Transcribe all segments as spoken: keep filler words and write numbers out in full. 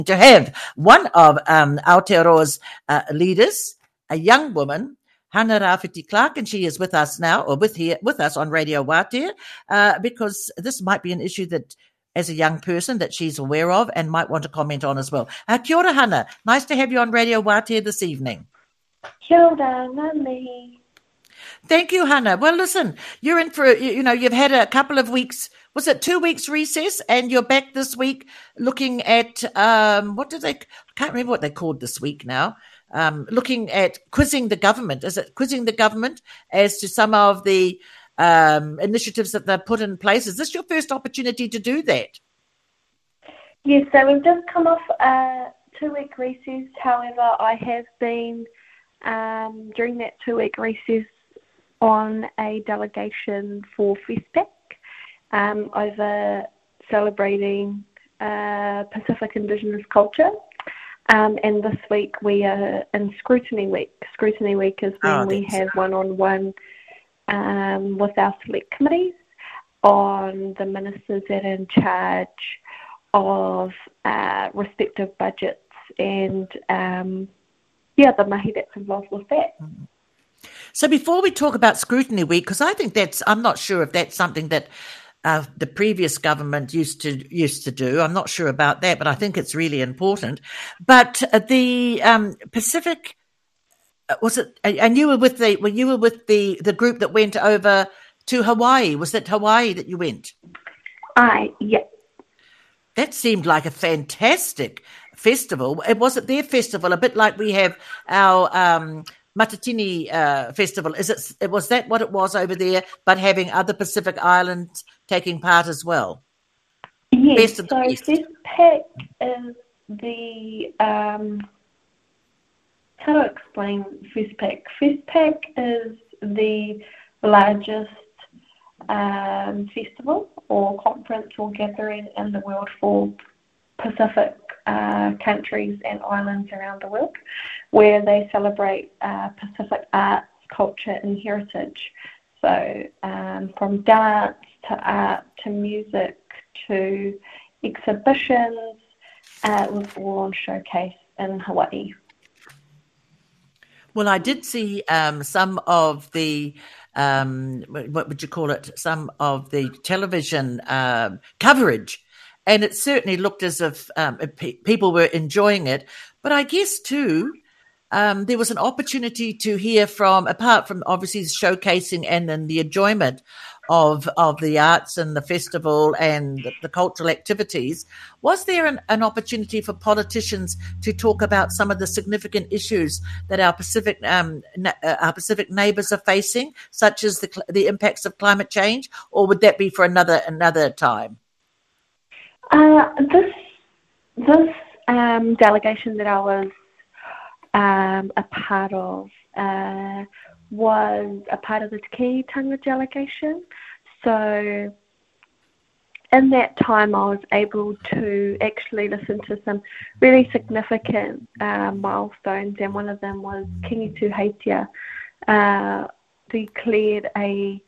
to have one of um, Aotearoa's uh, leaders, a young woman, Hana Rafiti Clark, and she is with us now, or with here with us on Radio Wātea, uh, because this might be an issue that, as a young person, that she's aware of and might want to comment on as well. Uh, kia ora, Hana. Nice to have you on Radio Wātea this evening. Kia ora, ngā Thank you, Hana. Well, listen, you're in for, you know, you've had a couple of weeks, was it two weeks recess, and you're back this week looking at, um, what did they, I can't remember what they called this week now, um, looking at quizzing the government. Is it quizzing the government as to some of the um, initiatives that they've put in place? Is this your first opportunity to do that? Yes, so we've just come off a two-week recess. However, I have been, um, during that two-week recess, on a delegation for FESPAC um, over celebrating uh, Pacific Indigenous culture. Um, and this week we are in Scrutiny Week. Scrutiny Week is when oh, we have one-on-one um, with our select committees on the ministers that are in charge of uh, respective budgets and, um, yeah, the mahi that's involved with that. Mm-hmm. So before we talk about Scrutiny Week, because I think that's, I'm not sure if that's something that uh, the previous government used to used to do. I'm not sure about that, but I think it's really important. But uh, the um, Pacific, uh, was it? And you were with the, well, you were with the, the group that went over to Hawaii. Was it Hawaii that you went? I yeah. That seemed like a fantastic festival. It was it their festival, a bit like we have our. Um, Matatini uh, Festival. Is it? Was that what it was over there? But having other Pacific Islands taking part as well. Yes. So FESPAC is the um, how to explain FESPAC? FESPAC is the largest um, festival or conference or gathering in the world for Pacific uh, countries and islands around the world, where they celebrate uh, Pacific arts, culture, and heritage. So um, from dance to art to music to exhibitions, uh, it was all on showcase in Hawaii. Well, I did see um, some of the, um, what would you call it, some of the television uh, coverage. And it certainly looked as if um, pe- people were enjoying it. But I guess, too, um, there was an opportunity to hear from, apart from obviously the showcasing and then the enjoyment of of the arts and the festival and the, the cultural activities, was there an, an opportunity for politicians to talk about some of the significant issues that our Pacific um, na- uh, our Pacific neighbours are facing, such as the the impacts of climate change, or would that be for another another time? Uh, this this um, delegation that I was um, a part of uh, was a part of the Te Kingitanga delegation. So in that time I was able to actually listen to some really significant uh, milestones, and one of them was Kingi Tuheitia uh, declared a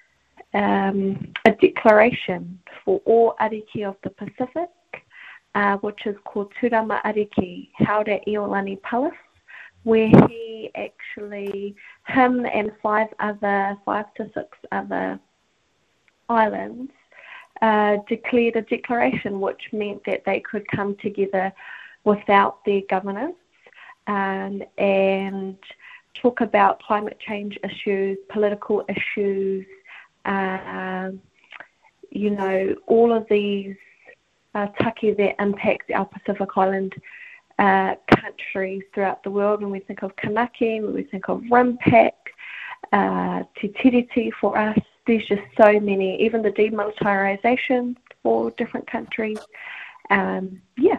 Um, a declaration for all ariki of the Pacific, uh, which is called Turama Ariki, held at Iolani Palace, where he actually, him and five other, five to six other islands, uh, declared a declaration which meant that they could come together without their governance um, and talk about climate change issues, political issues, Uh, you know, all of these uh, take that impact our Pacific Island uh, countries throughout the world. When we think of Kanaki, when we think of RIMPAC, uh, Te Tiriti for us, there's just so many, even the demilitarization for different countries. Um, yeah.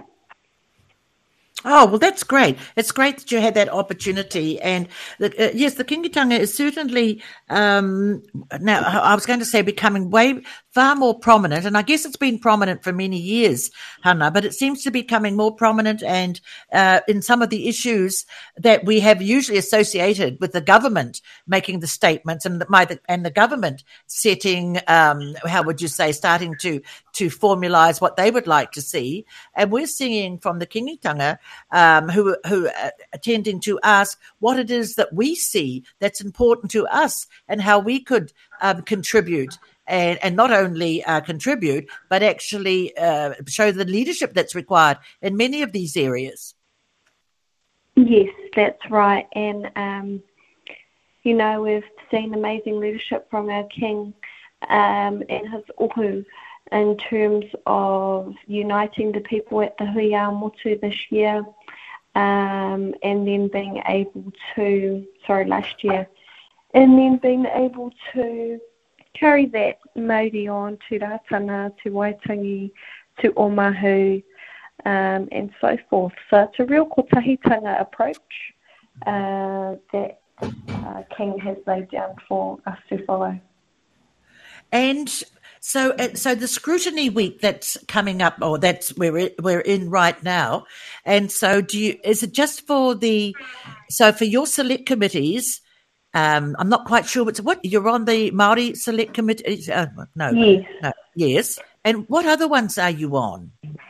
Oh, well, that's great. It's great that you had that opportunity. And the, uh, yes, the Kingitanga is certainly, um, now I was going to say becoming way far more prominent, and I guess it's been prominent for many years, Hannah, but it seems to be becoming more prominent and uh, in some of the issues that we have usually associated with the government making the statements and the, and the government setting, um, how would you say, starting to to formalize what they would like to see. And we're seeing from the Kingitanga um, who, who are tending to ask what it is that we see that's important to us and how we could um, contribute. And, and not only uh, contribute, but actually uh, show the leadership that's required in many of these areas. Yes, that's right. And, um, you know, we've seen amazing leadership from our King um, and his uhu in terms of uniting the people at the Huia Motu this year um, and then being able to, sorry, last year, and then being able to carry that mauri on to Ratana, to Waitangi, to Omahu, um, and so forth. So it's a real kotahitanga approach uh, that uh, King has laid down for us to follow. And so, so the scrutiny week that's coming up, or that's where we're in right now, and so do you? Is it just for the? So for your select committees. Um, I'm not quite sure what's what you're on the Māori Select Committee. Uh, no, yes. no, yes. And what other ones are you on?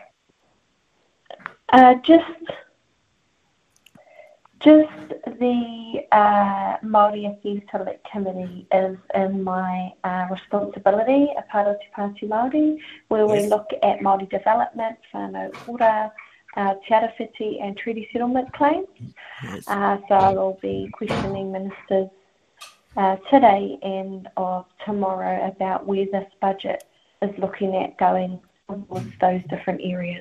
Uh, just, just the uh, Māori Affairs Select Committee is in my uh, responsibility, a part of Te Pāti Māori, where yes. we look at Māori development, whānau ora, uh, te arawhiti and treaty settlement claims. Yes. Uh, so I will be questioning ministers uh, today and of tomorrow about where this budget is looking at going towards those different areas.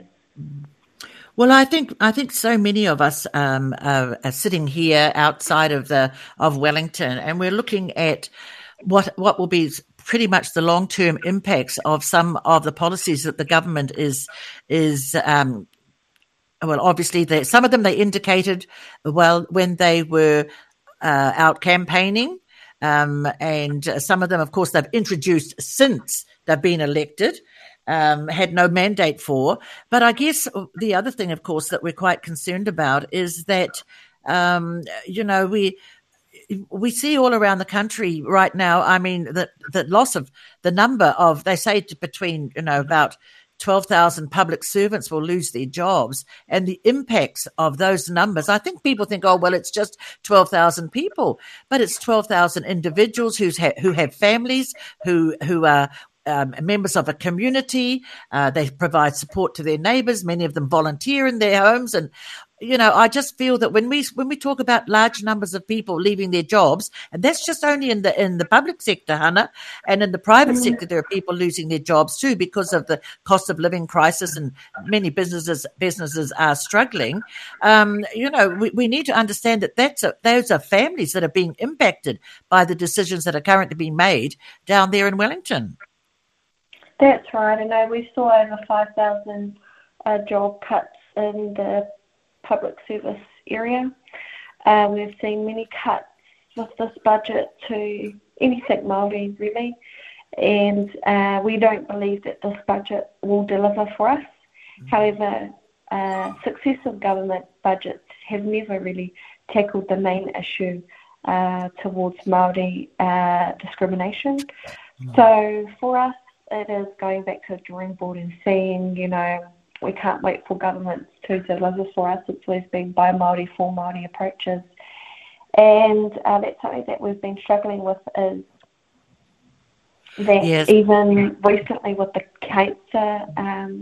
Well, I think I think so many of us um, are, are sitting here outside of the of Wellington, and we're looking at what what will be pretty much the long term impacts of some of the policies that the government is is. Um, Well, obviously, they, some of them they indicated well when they were uh, out campaigning, um, and some of them, of course, they've introduced since they've been elected, um, had no mandate for. But I guess the other thing, of course, that we're quite concerned about is that, um, you know, we we see all around the country right now. I mean, the the loss of the number of they say between you know about twelve thousand public servants will lose their jobs, and the impacts of those numbers. I think people think, oh, well, it's just twelve thousand people, but it's twelve thousand individuals who's ha- who have families, who, who are um, members of a community. Uh, they provide support to their neighbours. Many of them volunteer in their homes. And, you know, I just feel that when we when we talk about large numbers of people leaving their jobs, and that's just only in the in the public sector, Hannah, and in the private sector, there are people losing their jobs too because of the cost of living crisis, and many businesses businesses are struggling. Um, you know, we, we need to understand that that's a, those are families that are being impacted by the decisions that are currently being made down there in Wellington. That's right. I know we saw over five thousand uh, job cuts in the public service area. Uh, we've seen many cuts with this budget to anything Māori, really, and uh, we don't believe that this budget will deliver for us. Mm-hmm. However, uh, successive government budgets have never really tackled the main issue uh, towards Māori uh, discrimination. Mm-hmm. So for us, it is going back to the drawing board and seeing, you know, we can't wait for governments to deliver for us. It's always been by Māori, for Māori approaches. And uh, that's something that we've been struggling with is that yes. even recently with the cancer, um,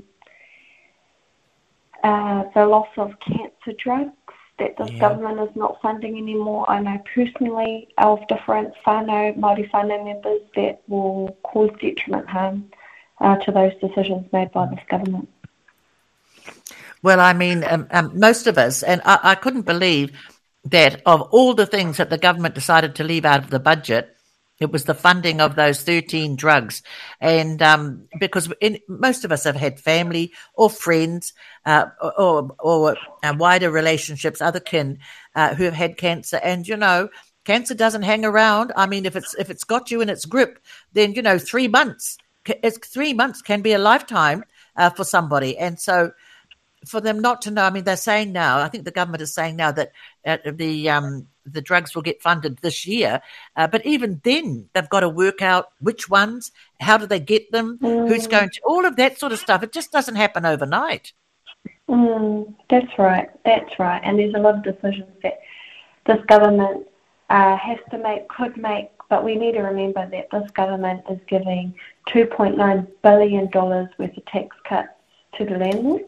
uh, the loss of cancer drugs that this yeah. government is not funding anymore. I know personally of different whānau, Māori whānau members that will cause detriment harm uh, to those decisions made by this government. Well, I mean, um, um, most of us, and I, I couldn't believe that of all the things that the government decided to leave out of the budget, it was the funding of those thirteen drugs. And um, because in, most of us have had family or friends uh, or, or uh, wider relationships, other kin uh, who have had cancer. And, you know, cancer doesn't hang around. I mean, if it's if it's got you in its grip, then, you know, three months it's three months can be a lifetime uh, for somebody. And so for them not to know, I mean, they're saying now, I think the government is saying now that uh, the um, the drugs will get funded this year. Uh, but even then, they've got to work out which ones, how do they get them, Mm. who's going to, all of that sort of stuff. It just doesn't happen overnight. Mm, that's right, that's right. And there's a lot of decisions that this government uh, has to make, could make, but we need to remember that this government is giving two point nine billion dollars worth of tax cuts to the landlords,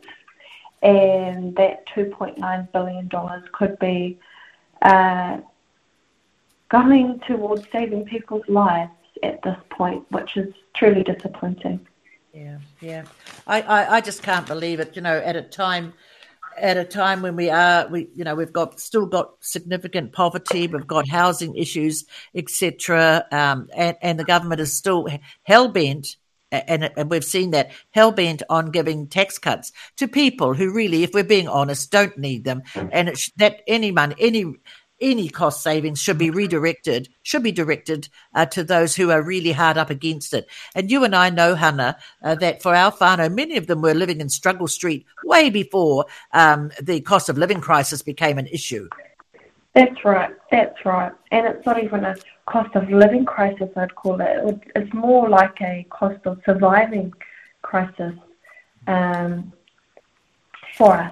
and that two point nine billion dollars could be uh, going towards saving people's lives at this point, which is truly disappointing. Yeah, yeah. I, I, I just can't believe it, you know, at a time at a time when we are we you know, we've got still got significant poverty, we've got housing issues, et cetera, um, and, and the government is still hell bent, and, and we've seen that hell bent on giving tax cuts to people who really, if we're being honest, don't need them, and it sh- that any money, any any cost savings should be redirected, should be directed uh, to those who are really hard up against it. And you and I know, Hannah, uh, that for our whānau, many of them were living in struggle street way before um, the cost of living crisis became an issue. That's right, that's right. And it's not even a cost of living crisis, I'd call it. it would, it's more like a cost of surviving crisis um, for us.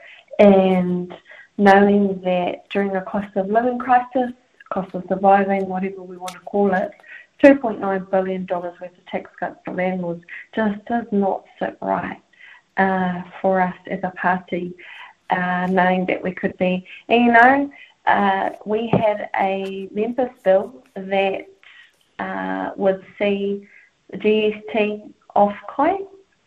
And knowing that during a cost of living crisis, cost of surviving, whatever we want to call it, two point nine billion dollars worth of tax cuts for landlords just does not sit right uh, for us as a party, uh, knowing that we could be, and you know, uh, we had a members bill that uh, would see the G S T off kai,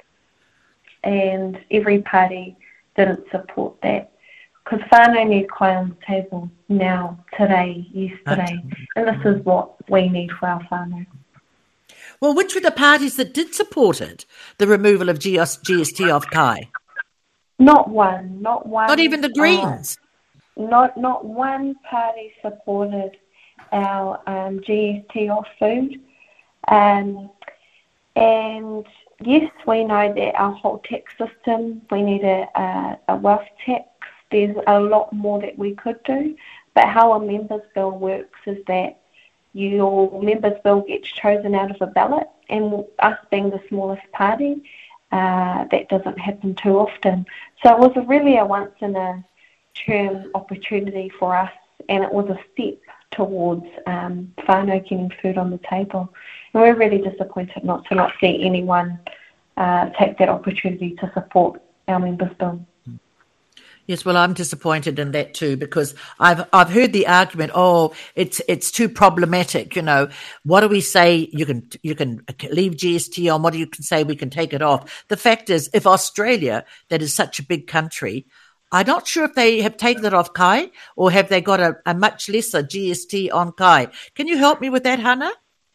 and every party didn't support that. Because whānau need kai on the table now, today, yesterday, and this is what we need for our whānau. Well, which were the parties that did support it, the removal of G S T off kai? Not one, not one. Not even the Greens? Uh, not not one party supported our um, G S T off food. Um, and yes, we know that our whole tax system, we need a, a, a wealth tax. There's a lot more that we could do, but how a members bill works is that your members bill gets chosen out of a ballot, and us being the smallest party, uh, that doesn't happen too often. So it was a really a once in a term opportunity for us, and it was a step towards um, whānau getting food on the table. And we're really disappointed not to not see anyone uh, take that opportunity to support our members bill. Yes, well, I'm disappointed in that too, because I've I've heard the argument, oh, it's it's too problematic. You know, what do we say? You can you can leave G S T on. What do you can say? We can take it off. The fact is, if Australia, that is such a big country, I'm not sure if they have taken it off kai, or have they got a, a much lesser G S T on kai. Can you help me with that, Hannah?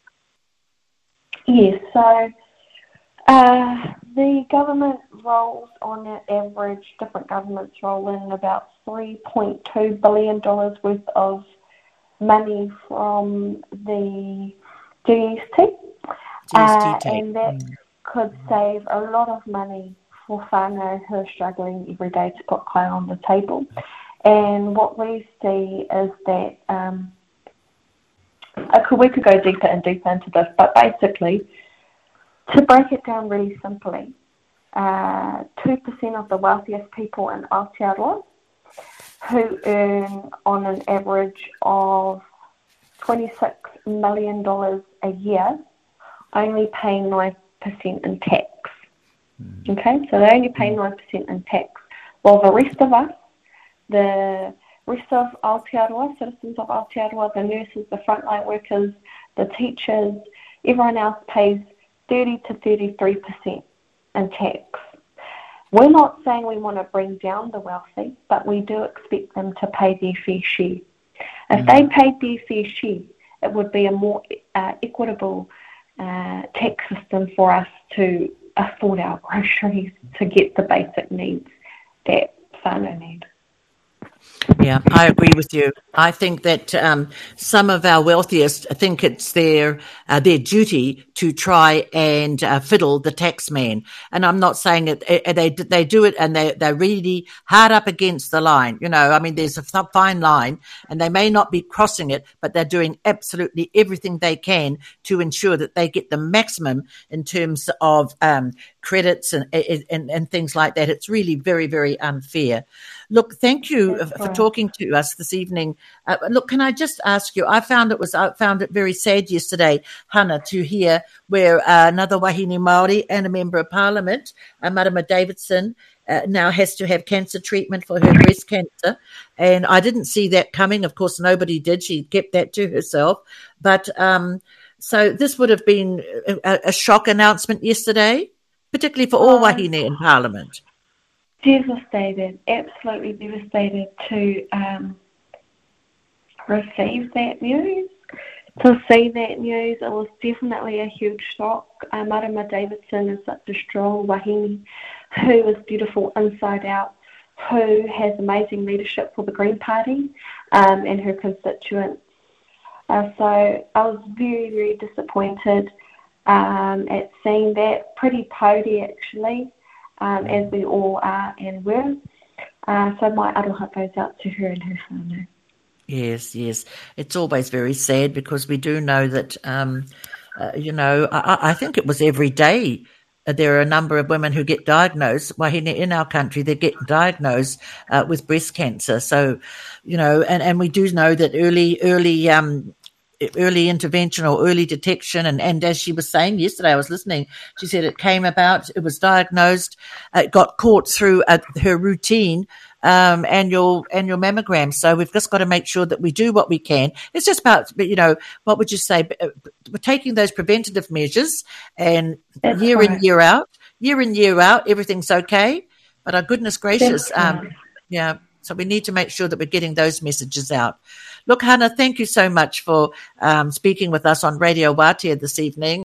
Yes. So uh, the government rolls on an average, different governments roll in about three point two billion dollars worth of money from the G S T. G S T uh, take. and that mm. could save a lot of money for whānau who are struggling every day to put kai on the table. And what we see is that um, could, we could go deeper and deeper into this, but basically, to break it down really simply, uh, two percent of the wealthiest people in Aotearoa, who earn on an average of twenty-six million dollars a year, only pay nine percent in tax. Mm. Okay, so they only pay nine percent in tax, while the rest of us, the rest of Aotearoa, citizens of Aotearoa, the nurses, the frontline workers, the teachers, everyone else pays thirty to thirty-three percent in tax. We're not saying we want to bring down the wealthy, but we do expect them to pay their fair share. If mm. they paid their fair share, it would be a more uh, equitable uh, tax system for us to afford our groceries, to get the basic needs that whānau need. Yeah, I agree with you. I think that um, some of our wealthiest think it's their uh, their duty to try and uh, fiddle the tax man. And I'm not saying it. eh, They they do it, and they they're really hard up against the line. You know, I mean, there's a fine line, and they may not be crossing it, but they're doing absolutely everything they can to ensure that they get the maximum in terms of um, credits and, and and things like that. It's really very very unfair. Look, thank you That's for right. talking to us this evening. Uh, look, can I just ask you? I found it was I found it very sad yesterday, Hannah, to hear where uh, another Wahine Māori and a member of Parliament, uh, Marama Davidson, uh, now has to have cancer treatment for her breast cancer, and I didn't see that coming. Of course, nobody did. She kept that to herself. But um, so this would have been a, a shock announcement yesterday, particularly for all Oh, Wahine in Parliament. devastated, absolutely devastated to um, receive that news. To see that news, it was definitely a huge shock. Uh, Marama Davidson is such a strong wahine who is beautiful inside out, who has amazing leadership for the Green Party um, and her constituents. Uh, so I was very, very disappointed um, at seeing that. Pretty pouty, actually. Um, as we all are and were. Uh, so my aroha goes out to her and her family. Yes, yes. It's always very sad because we do know that, um, uh, you know, I, I think it was every day uh, there are a number of women who get diagnosed, wahine in our country, they get diagnosed uh, with breast cancer. So, you know, and, and we do know that early, early, um, early intervention or early detection. And, and as she was saying yesterday, I was listening, she said it came about, it was diagnosed, uh, it got caught through uh, her routine um, annual annual mammogram. So we've just got to make sure that we do what we can. It's just about, you know, what would you say? We're taking those preventative measures and That's year right. in, year out, year in, year out, everything's okay. But our goodness gracious, That's um, right. yeah, so we need to make sure that we're getting those messages out. Look, Hannah, thank you so much for um, speaking with us on Radio Wātea this evening.